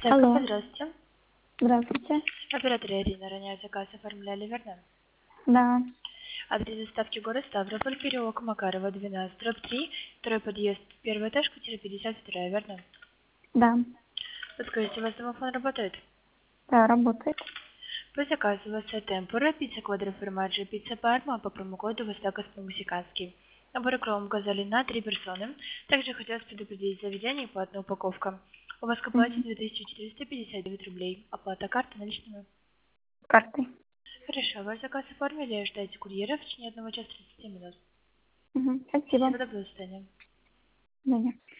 Алло, Здравствуйте. здравствуйте. Оператор Ирина, ранее заказ оформляли, верно? Да, Адрес доставки город Ставрополь, переулок Макарова, 12, дробь 3, второй подъезд, первый этаж, квартира 52, верно? да, Подскажите, у вас домофон работает? да, работает. По заказу у вас темпура, пицца квадроформаджи, пицца парма по промокоду Востокос по-мексикански. Набор кром газали на 3 персоны. Также хотелось предупредить заведение по одной упаковка. У вас к оплате Мгм. 2459 рублей. Оплата карты наличными. Картой. Хорошо, ваш заказ оформили, ждайте курьера в течение 1 часа 30 минут. Мгм. Спасибо. Спасибо, до свидания. До свидания.